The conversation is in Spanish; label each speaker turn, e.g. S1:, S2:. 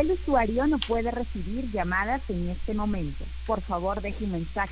S1: El usuario no puede recibir llamadas en este momento. Por favor, deje un mensaje